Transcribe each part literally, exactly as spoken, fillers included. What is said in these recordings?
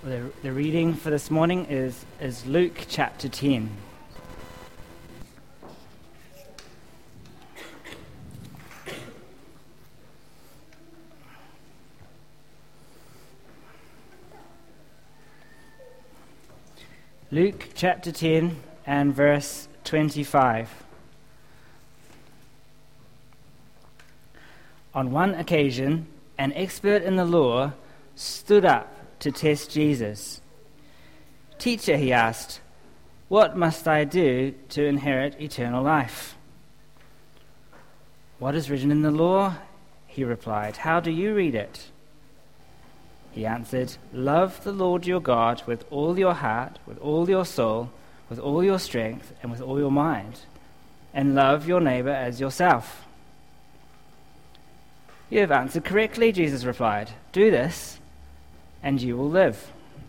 The, the reading for this morning is, is Luke chapter ten. Luke chapter ten and verse twenty-five. On one occasion, an expert in the law stood up to test Jesus. "Teacher," he asked, "what must I do to inherit eternal life?" "What is written in the law?" he replied. "How do you read it?" He answered, "Love the Lord your God with all your heart, with all your soul, with all your strength, and with all your mind, and love your neighbor as yourself." "You have answered correctly," Jesus replied. "Do this, and you will live."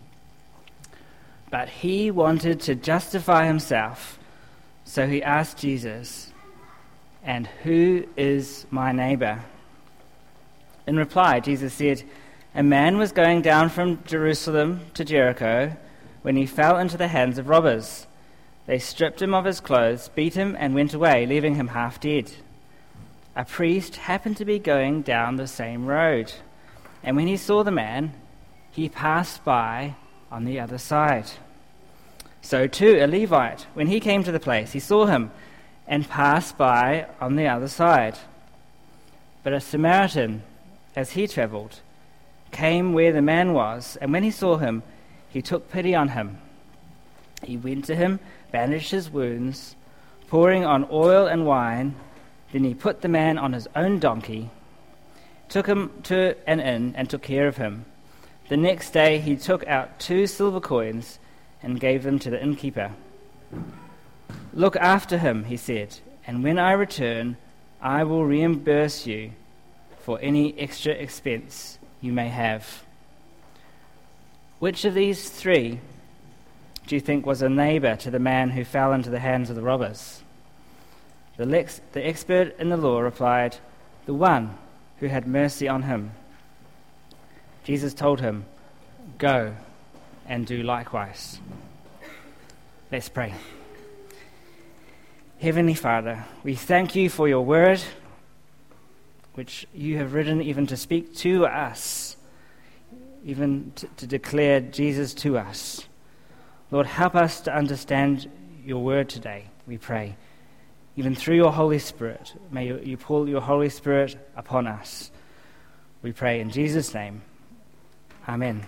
But he wanted to justify himself, so he asked Jesus, "And who is my neighbor?" In reply, Jesus said, "A man was going down from Jerusalem to Jericho when he fell into the hands of robbers. They stripped him of his clothes, beat him, and went away, leaving him half dead. A priest happened to be going down the same road, and when he saw the man, he passed by on the other side. So too a Levite, when he came to the place, he saw him and passed by on the other side. But a Samaritan, as he traveled, came where the man was, and when he saw him, he took pity on him. He went to him, bandaged his wounds, pouring on oil and wine. Then he put the man on his own donkey, took him to an inn, and took care of him. The next day he took out two silver coins and gave them to the innkeeper. 'Look after him,' he said, 'and when I return, I will reimburse you for any extra expense you may have.'" Which of these three do you think was a neighbor to the man who fell into the hands of the robbers? The, lex- the expert in the law replied, "The one who had mercy on him." Jesus told him, "Go and do likewise." Let's pray. Heavenly Father, we thank you for your word, which you have written even to speak to us, even to, to declare Jesus to us. Lord, help us to understand your word today, we pray. Even through your Holy Spirit, may you, you pour your Holy Spirit upon us. We pray in Jesus' name. Amen.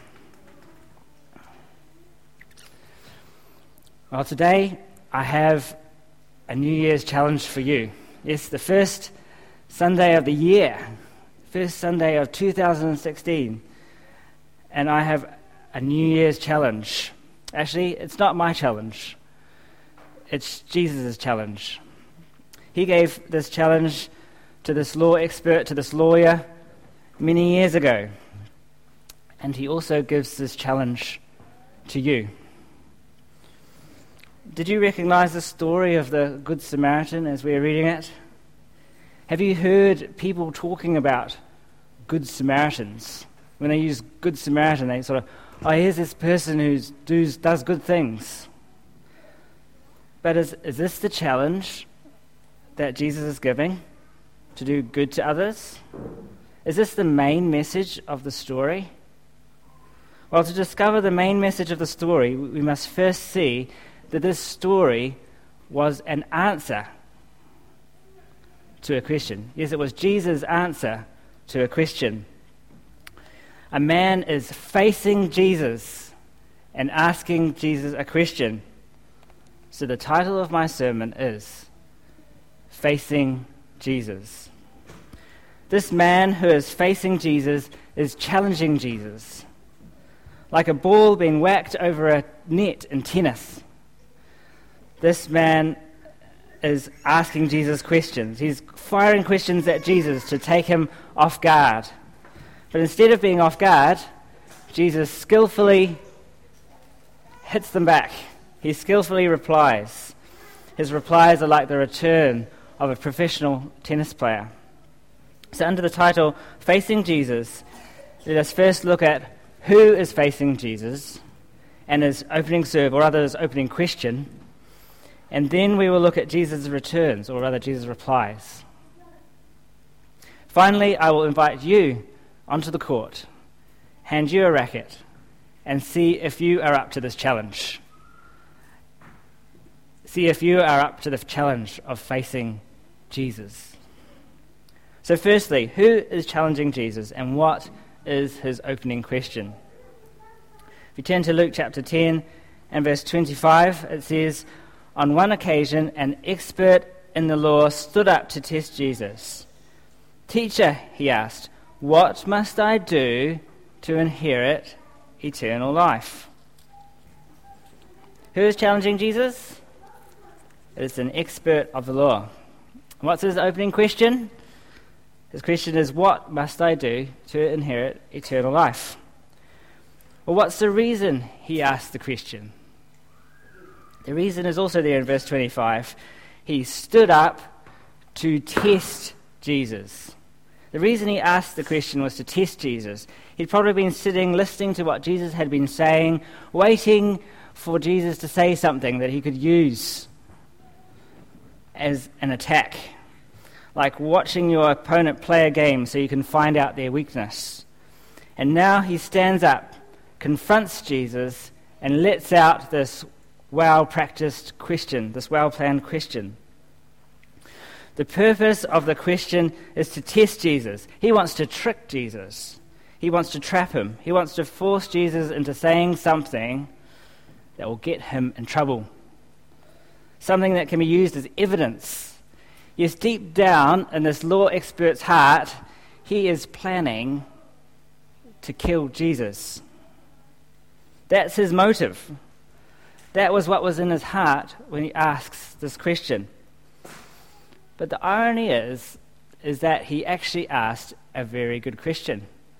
Well, today I have a New Year's challenge for you. Yes, the first Sunday of the year, first Sunday of two thousand sixteen, and I have a New Year's challenge. Actually, it's not my challenge. It's Jesus' challenge. He gave this challenge to this law expert, to this lawyer, many years ago. And he also gives this challenge to you. Did you recognize the story of the Good Samaritan as we were reading it? Have you heard people talking about Good Samaritans? When they use Good Samaritan, they sort of, oh, here's this person who does, does good things. But is, is this the challenge that Jesus is giving? To do good to others? Is this the main message of the story? Well, to discover the main message of the story, we must first see that this story was an answer to a question. Yes, it was Jesus' answer to a question. A man is facing Jesus and asking Jesus a question. So the title of my sermon is Facing Jesus. This man who is facing Jesus is challenging Jesus. Like a ball being whacked over a net in tennis. This man is asking Jesus questions. He's firing questions at Jesus to take him off guard. But instead of being off guard, Jesus skillfully hits them back. He skillfully replies. His replies are like the return of a professional tennis player. So under the title, Facing Jesus, let us first look at who is facing Jesus and his opening serve, or rather his opening question, and then we will look at Jesus' returns, or rather Jesus' replies. Finally, I will invite you onto the court, hand you a racket, and see if you are up to this challenge. See if you are up to the challenge of facing Jesus. So firstly, who is challenging Jesus, and what is his opening question? If you turn to Luke chapter ten and verse twenty-five, it says, "On one occasion, an expert in the law stood up to test Jesus. 'Teacher,' he asked, 'what must I do to inherit eternal life?'" Who is challenging Jesus? It is an expert of the law. What's his opening question? His question is, what must I do to inherit eternal life? Well, what's the reason he asked the question? The reason is also there in verse twenty-five. He stood up to test Jesus. The reason he asked the question was to test Jesus. He'd probably been sitting, listening to what Jesus had been saying, waiting for Jesus to say something that he could use as an attack. Like watching your opponent play a game so you can find out their weakness. And now he stands up, confronts Jesus, and lets out this well-practiced question, this well-planned question. The purpose of the question is to test Jesus. He wants to trick Jesus. He wants to trap him. He wants to force Jesus into saying something that will get him in trouble. Something that can be used as evidence. Yes, deep down in this law expert's heart, he is planning to kill Jesus. That's his motive. That was what was in his heart when he asks this question. But the irony is, is that he actually asked a very good question.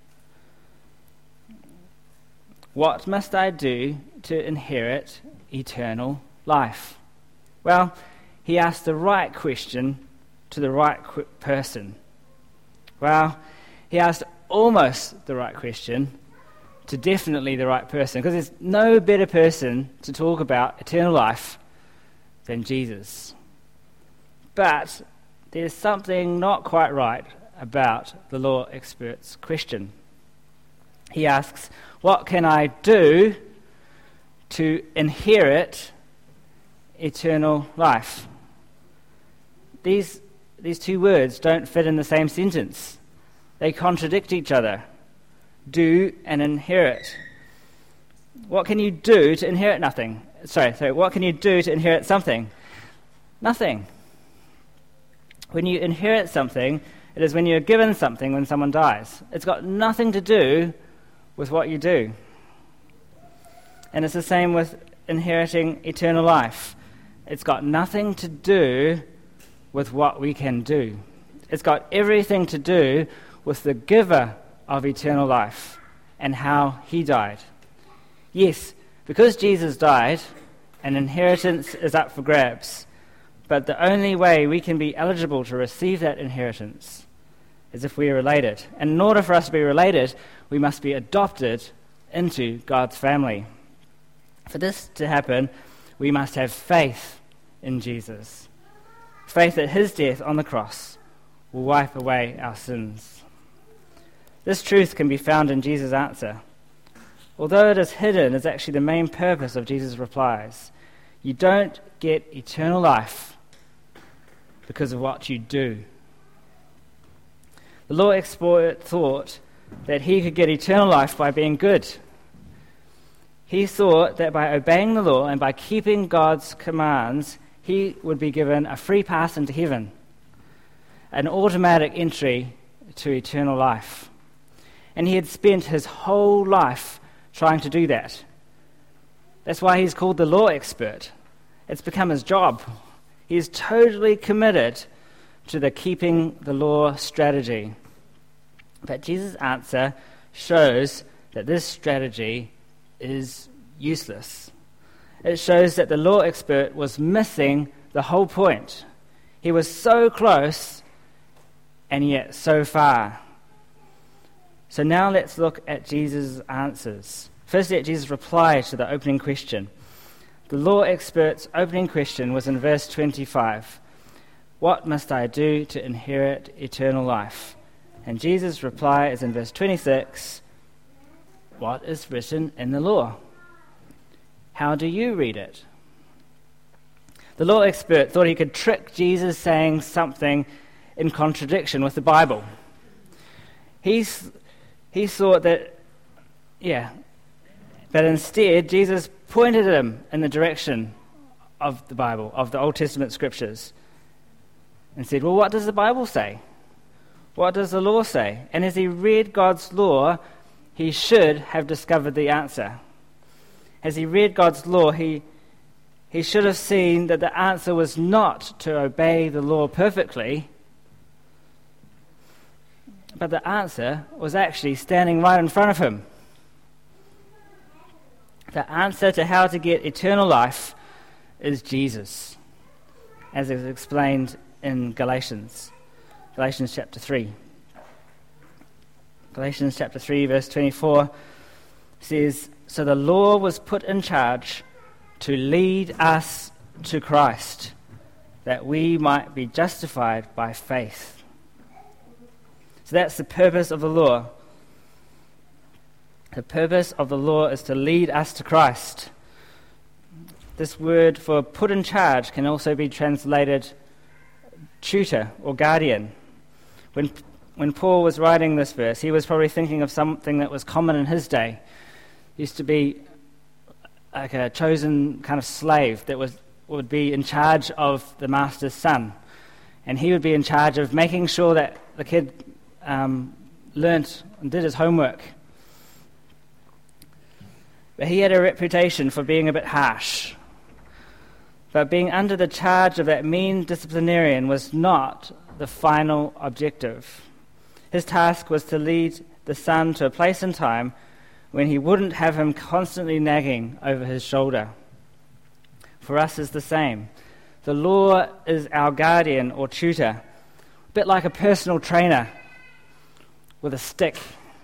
What must I do to inherit eternal life? Well, he asked the right question to the right qu- person. Well, he asked almost the right question to definitely the right person, because there's no better person to talk about eternal life than Jesus. But there's something not quite right about the law expert's question. He asks, what can I do to inherit eternal life? These, these two words don't fit in the same sentence. They contradict each other. Do and inherit. What can you do to inherit nothing? Sorry, sorry, what can you do to inherit something? Nothing. When you inherit something, it is when you're given something when someone dies. It's got nothing to do with what you do. And it's the same with inheriting eternal life. It's got nothing to do with what we can do. It's got everything to do with the giver of eternal life and how he died. Yes, because Jesus died, an inheritance is up for grabs. But the only way we can be eligible to receive that inheritance is if we are related. And in order for us to be related, we must be adopted into God's family. For this to happen, we must have faith in Jesus. Faith that his death on the cross will wipe away our sins. This truth can be found in Jesus' answer. Although it is hidden, it's actually the main purpose of Jesus' replies. You don't get eternal life because of what you do. The law expert thought that he could get eternal life by being good. He thought that by obeying the law and by keeping God's commands, he would be given a free pass into heaven, an automatic entry to eternal life. And he had spent his whole life trying to do that. That's why he's called the law expert. It's become his job. He is totally committed to the keeping the law strategy. But Jesus' answer shows that this strategy is useless. It shows that the law expert was missing the whole point. He was so close and yet so far. So now let's look at Jesus' answers. Firstly, at Jesus' reply to the opening question. The law expert's opening question was in verse twenty-five. What must I do to inherit eternal life? And Jesus' reply is in verse twenty-six. What is written in the law? How do you read it? The law expert thought he could trick Jesus saying something in contradiction with the Bible. He's, he thought that, yeah, but instead Jesus pointed him in the direction of the Bible, of the Old Testament scriptures, and said, well, what does the Bible say? What does the law say? And as he read God's law, he should have discovered the answer. As he read God's law, he, he should have seen that the answer was not to obey the law perfectly, but the answer was actually standing right in front of him. The answer to how to get eternal life is Jesus, as is explained in Galatians, Galatians chapter three. Galatians chapter three, verse twenty-four says, so the law was put in charge to lead us to Christ, that we might be justified by faith. So that's the purpose of the law. The purpose of the law is to lead us to Christ. This word for put in charge can also be translated tutor or guardian. When when Paul was writing this verse, he was probably thinking of something that was common in his day. It used to be like a chosen kind of slave that was would be in charge of the master's son. And he would be in charge of making sure that the kid um, learnt and did his homework. But he had a reputation for being a bit harsh. But being under the charge of that mean disciplinarian was not the final objective. His task was to lead the son to a place in time when he wouldn't have him constantly nagging over his shoulder. For us is the same. The law is our guardian or tutor, a bit like a personal trainer with a stick.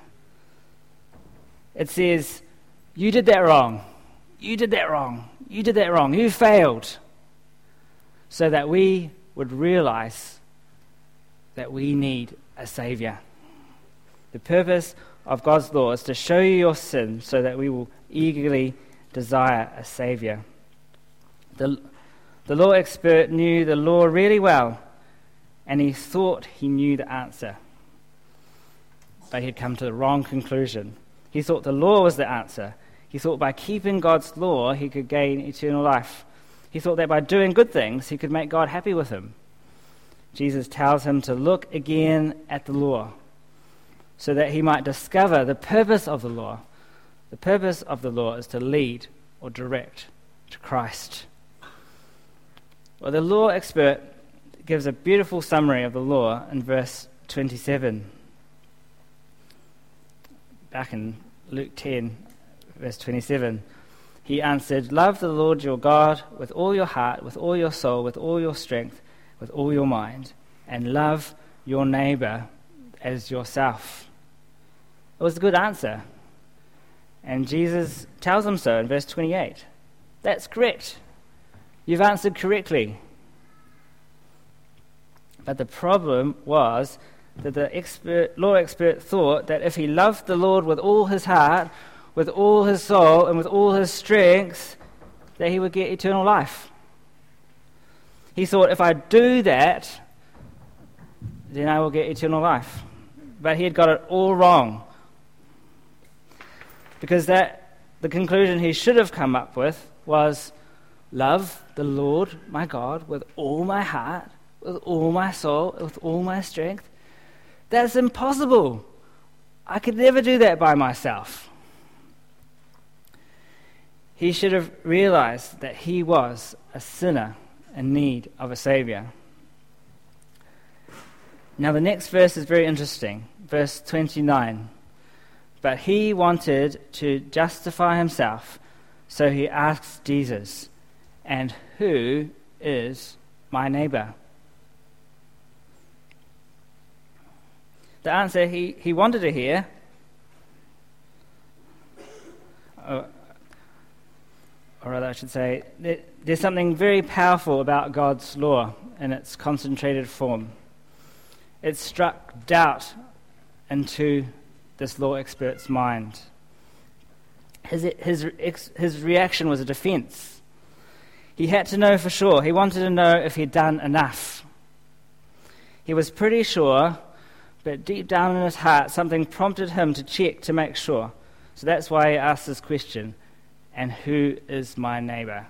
It says, you did that wrong, you did that wrong, you did that wrong, you failed, so that we would realize that we need a Savior. The purpose of God's law is to show you your sin so that we will eagerly desire a Savior. The, the law expert knew the law really well, and he thought he knew the answer. But he'd come to the wrong conclusion. He thought the law was the answer. He thought by keeping God's law he could gain eternal life. He thought that by doing good things he could make God happy with him. Jesus tells him to look again at the law so that he might discover the purpose of the law. The purpose of the law is to lead or direct to Christ. Well, the law expert gives a beautiful summary of the law in verse twenty-seven. Back in Luke ten, verse twenty-seven, he answered, love the Lord your God with all your heart, with all your soul, with all your strength, with all your mind, and love your neighbor as yourself. It was a good answer. And Jesus tells him so in verse twenty-eight. That's correct. You've answered correctly. But the problem was that the expert, law expert thought that if he loved the Lord with all his heart, with all his soul, and with all his strength, that he would get eternal life. He thought, if I do that, then I will get eternal life. But he had got it all wrong. Because that the conclusion he should have come up with was, love the Lord my God with all my heart, with all my soul, with all my strength. That's impossible. I could never do that by myself. He should have realized that he was a sinner in need of a Savior. Now the next verse is very interesting. Verse twenty-nine. But he wanted to justify himself, so he asks Jesus, and who is my neighbor? The answer he, he wanted to hear or, or rather I should say, there, there's something very powerful about God's law in its concentrated form. It struck doubt into this law expert's mind. His, his, his reaction was a defense. He had to know for sure. He wanted to know if he'd done enough. He was pretty sure, but deep down in his heart, something prompted him to check to make sure. So that's why he asked this question, and who is my neighbor?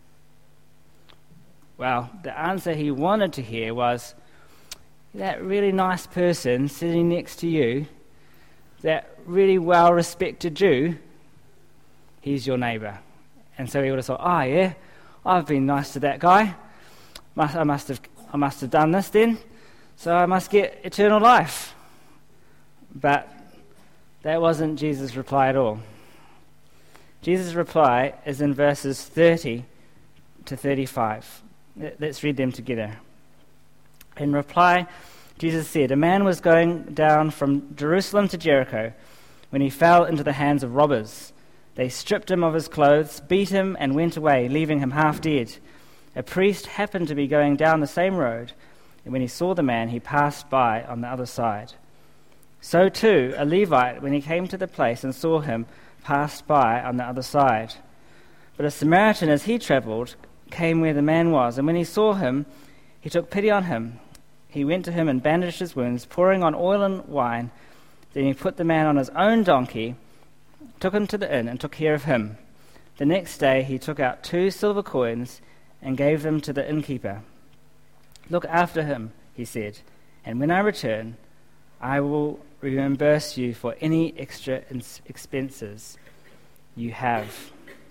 Well, the answer he wanted to hear was, that really nice person sitting next to you, that really well-respected Jew, he's your neighbor. And so he would have thought, oh yeah, I've been nice to that guy. I must have, I must have done this then, so I must get eternal life. But that wasn't Jesus' reply at all. Jesus' reply is in verses thirty to thirty-five. Let's read them together. In reply, Jesus said, a man was going down from Jerusalem to Jericho when he fell into the hands of robbers. They stripped him of his clothes, beat him, and went away, leaving him half dead. A priest happened to be going down the same road, and when he saw the man, he passed by on the other side. So too, a Levite, when he came to the place and saw him, passed by on the other side. But a Samaritan, as he travelled, came where the man was, and when he saw him, he took pity on him. He went to him and bandaged his wounds, pouring on oil and wine. Then he put the man on his own donkey, took him to the inn, and took care of him. The next day he took out two silver coins and gave them to the innkeeper. Look after him, he said, and when I return, I will reimburse you for any extra expenses you have.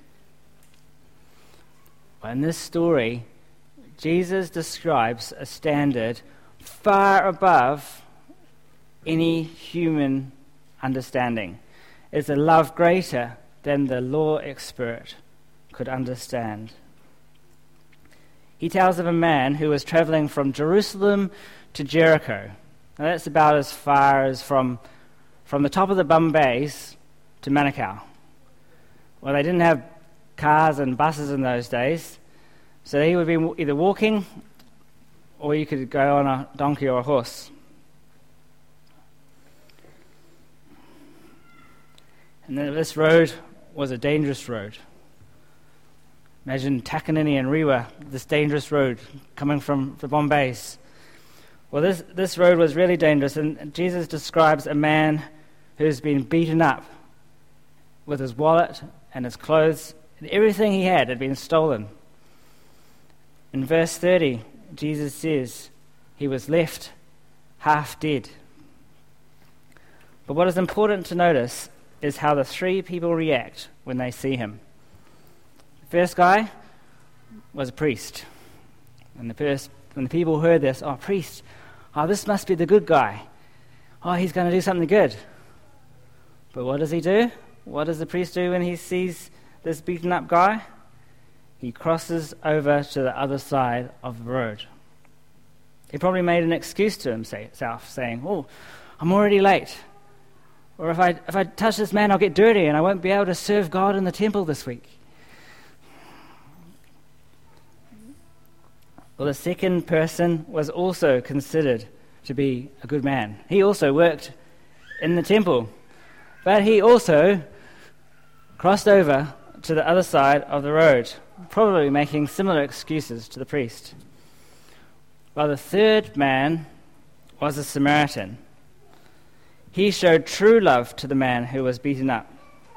Well, in this story, Jesus describes a standard far above any human understanding. It's a love greater than the law expert could understand. He tells of a man who was traveling from Jerusalem to Jericho. Now that's about as far as from, from the top of the Bombays to Manukau. Well, they didn't have cars and buses in those days, so he would be either walking or you could go on a donkey or a horse. And then this road was a dangerous road. Imagine Takanini and Rewa, this dangerous road coming from the Bombays. Well, this, this road was really dangerous, and Jesus describes a man who's been beaten up with his wallet and his clothes, and everything he had had been stolen. In verse thirty, Jesus says he was left half dead. But what is important to notice is how the three people react when they see him. The first guy was a priest. And the first, when the people heard this, oh, priest, oh, this must be the good guy. Oh, he's going to do something good. But what does he do? What does the priest do when he sees this beaten up guy? He crosses over to the other side of the road. He probably made an excuse to himself, saying, oh, I'm already late. Or if I if I touch this man, I'll get dirty and I won't be able to serve God in the temple this week. Well, the second person was also considered to be a good man. He also worked in the temple, but he also crossed over to the other side of the road, probably making similar excuses to the priest. Well, the third man was a Samaritan. He showed true love to the man who was beaten up.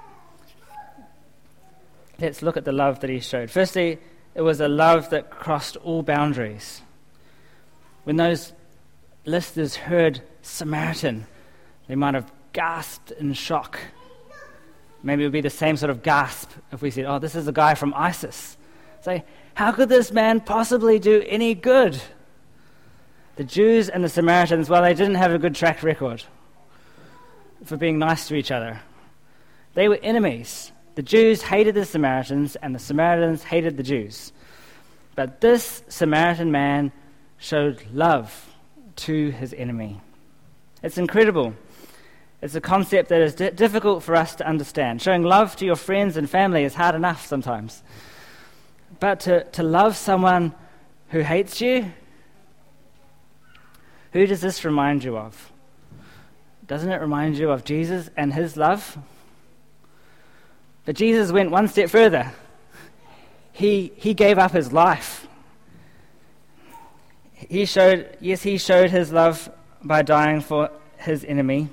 Let's look at the love that he showed. Firstly, it was a love that crossed all boundaries. When those listeners heard Samaritan, they might have gasped in shock. Maybe it would be the same sort of gasp if we said, oh, this is a guy from ISIS. Say, how could this man possibly do any good? The Jews and the Samaritans, well, they didn't have a good track record for being nice to each other. They were enemies. The Jews hated the Samaritans, and the Samaritans hated the Jews. But this Samaritan man showed love to his enemy. It's incredible. It's a concept that is di- difficult for us to understand. Showing love to your friends and family is hard enough sometimes. But to, to love someone who hates you, who does this remind you of? Doesn't it remind you of Jesus and his love? But Jesus went one step further. He he gave up his life. He showed, yes, he showed his love by dying for his enemy.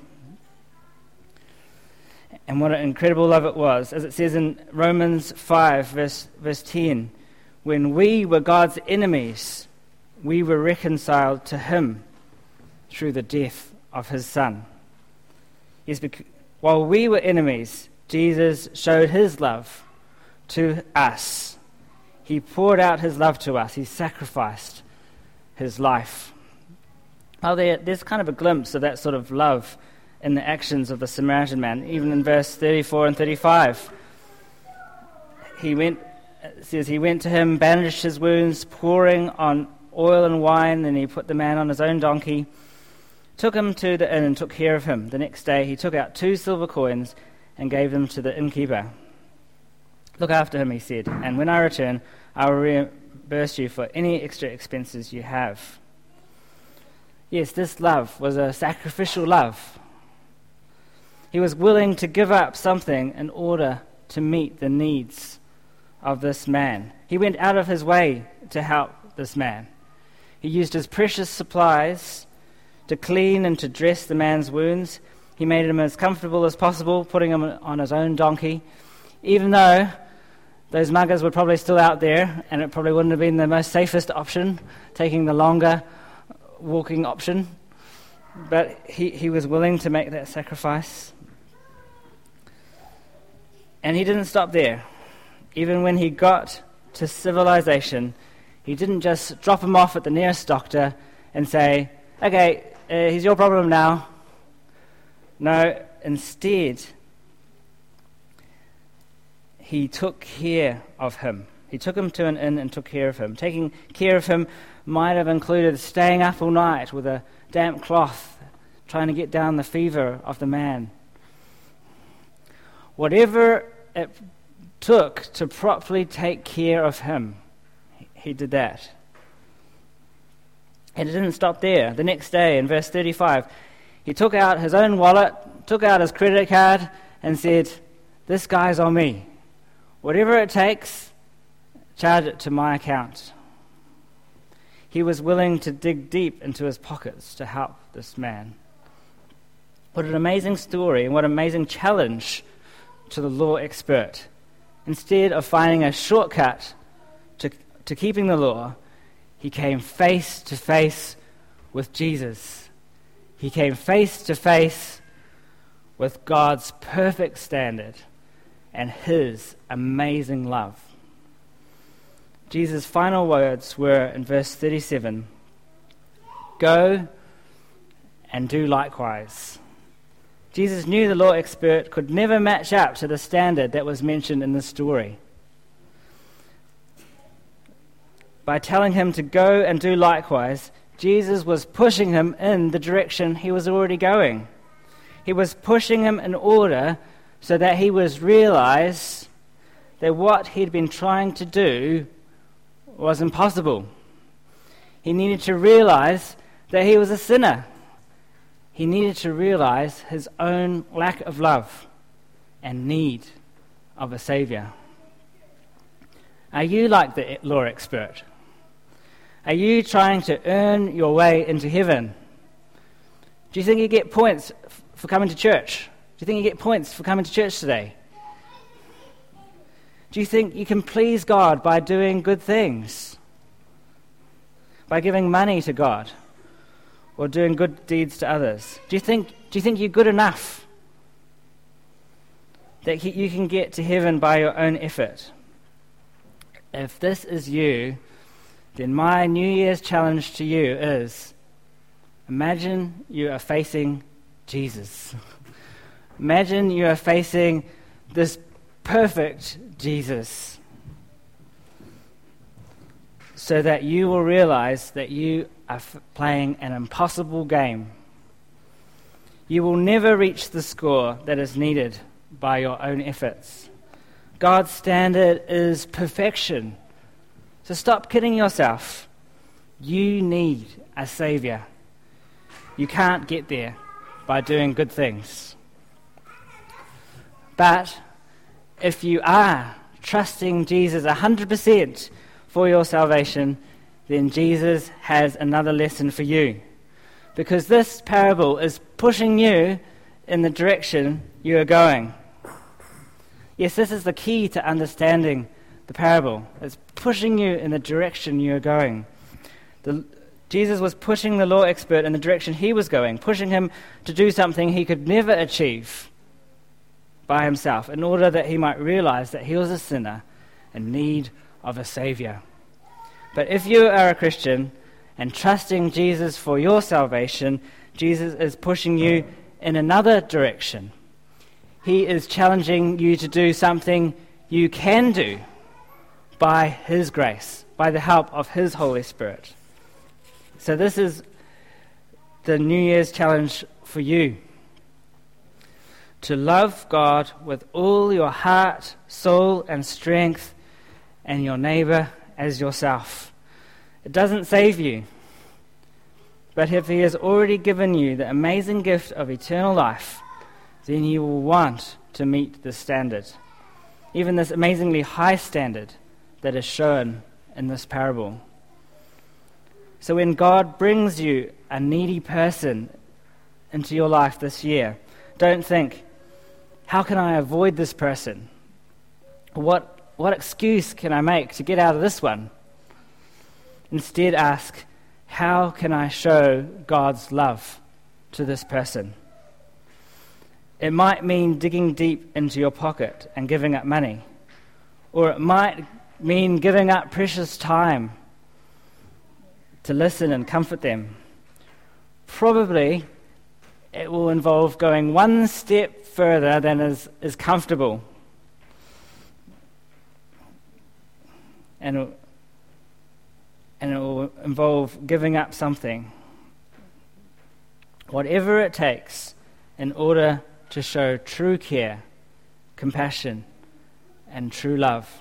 And what an incredible love it was. As it says in Romans five, verse, verse ten, when we were God's enemies, we were reconciled to him through the death of his Son. Yes, because while we were enemies, Jesus showed his love to us. He poured out his love to us. He sacrificed his life. Oh, there, there's kind of a glimpse of that sort of love in the actions of the Samaritan man, even in verse thirty-four and thirty-five. He went, it says, he went to him, bandaged his wounds, pouring on oil and wine, and he put the man on his own donkey, took him to the inn and took care of him. The next day he took out two silver coins and gave them to the innkeeper. Look after him, he said, and when I return, I will reimburse you for any extra expenses you have. Yes, this love was a sacrificial love. He was willing to give up something in order to meet the needs of this man. He went out of his way to help this man. He used his precious supplies to clean and to dress the man's wounds. He made him as comfortable as possible, putting him on his own donkey, even though those muggers were probably still out there, and it probably wouldn't have been the most safest option, taking the longer walking option. But he, he was willing to make that sacrifice. And he didn't stop there. Even when he got to civilization, he didn't just drop him off at the nearest doctor and say, okay, uh, he's your problem now. No, instead, he took care of him. He took him to an inn and took care of him. Taking care of him might have included staying up all night with a damp cloth, trying to get down the fever of the man. Whatever it took to properly take care of him, he did that. And it didn't stop there. The next day, in verse thirty-five, he took out his own wallet, took out his credit card, and said, this guy's on me. Whatever it takes, charge it to my account. He was willing to dig deep into his pockets to help this man. What an amazing story, and what an amazing challenge to the law expert. Instead of finding a shortcut to, to keeping the law, he came face to face with Jesus. He came face to face with God's perfect standard and his amazing love. Jesus' final words were in verse thirty-seven, go and do likewise. Jesus knew the law expert could never match up to the standard that was mentioned in the story. By telling him to go and do likewise, Jesus was pushing him in the direction he was already going. He was pushing him in order so that he would realize that what he'd been trying to do was impossible. He needed to realize that he was a sinner. He needed to realize his own lack of love and need of a Savior. Are you like the law expert? Are you trying to earn your way into heaven? Do you think you get points f- for coming to church? Do you think you get points for coming to church today? Do you think you can please God by doing good things? By giving money to God? Or doing good deeds to others? Do you think do you think you're good enough that you can get to heaven by your own effort? If this is you, then my New Year's challenge to you is, imagine you are facing Jesus. Imagine you are facing this perfect Jesus, so that you will realize that you are f- playing an impossible game. You will never reach the score that is needed by your own efforts. God's standard is perfection. So stop kidding yourself. You need a Savior. You can't get there by doing good things. But if you are trusting Jesus one hundred percent for your salvation, then Jesus has another lesson for you. Because this parable is pushing you in the direction you are going. Yes, this is the key to understanding the parable. It's pushing you in the direction you are going. The, Jesus was pushing the law expert in the direction he was going, pushing him to do something he could never achieve by himself, in order that he might realize that he was a sinner in need of a Savior. But if you are a Christian and trusting Jesus for your salvation, Jesus is pushing you in another direction. He is challenging you to do something you can do by his grace, by the help of his Holy Spirit. So this is the New Year's challenge for you. To love God with all your heart, soul, and strength, and your neighbor as yourself. It doesn't save you. But if he has already given you the amazing gift of eternal life, then you will want to meet the standard, even this amazingly high standard that is shown in this parable. So when God brings you a needy person into your life this year, don't think, how can I avoid this person? What, what excuse can I make to get out of this one? Instead ask, how can I show God's love to this person? It might mean digging deep into your pocket and giving up money. Or it might mean giving up precious time to listen and comfort them. Probably it will involve going one step further than is, is comfortable. And it, and it will involve giving up something. Whatever it takes in order to show true care, compassion, and true love.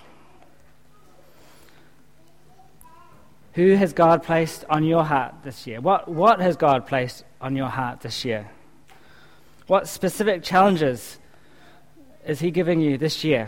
Who has God placed on your heart this year? What, what has God placed on your heart this year? What specific challenges is he giving you this year?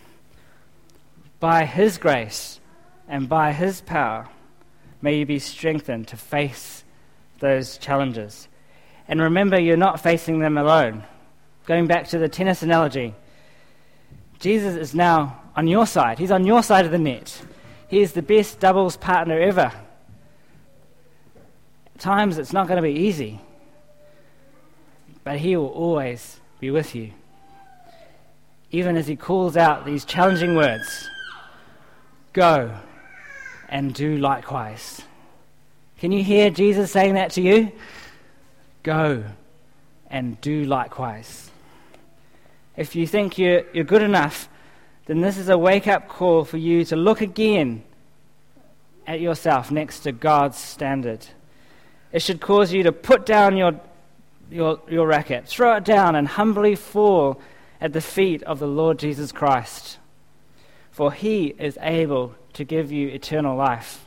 By his grace and by his power, may you be strengthened to face those challenges. And remember, you're not facing them alone. Going back to the tennis analogy, Jesus is now on your side. He's on your side of the net. He is the best doubles partner ever. At times it's not going to be easy, but he will always be with you. Even as he calls out these challenging words, go and do likewise. Can you hear Jesus saying that to you? Go and do likewise. If you think you're, you're good enough, then this is a wake-up call for you to look again at yourself next to God's standard. It should cause you to put down your, your, your racket, throw it down, and humbly fall at the feet of the Lord Jesus Christ. For he is able to give you eternal life.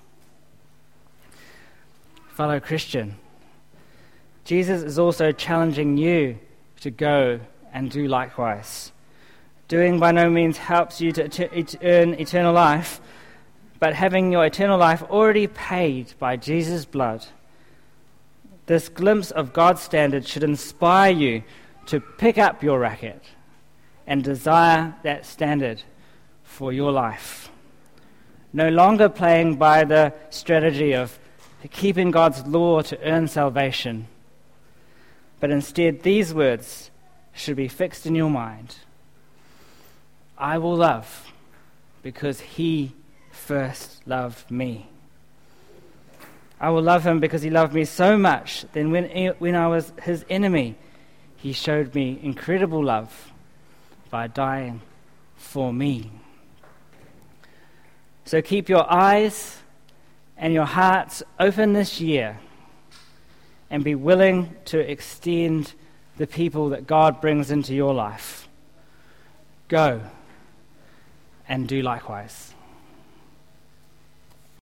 Fellow Christian, Jesus is also challenging you to go and do likewise. Doing by no means helps you to, to, to earn eternal life, but having your eternal life already paid by Jesus' blood, this glimpse of God's standard should inspire you to pick up your racket and desire that standard for your life. No longer playing by the strategy of keeping God's law to earn salvation, but instead these words should be fixed in your mind. I will love because he first loved me. I will love him because he loved me so much that when, when I was his enemy, he showed me incredible love by dying for me. So keep your eyes and your hearts open this year and be willing to extend the people that God brings into your life. Go and do likewise.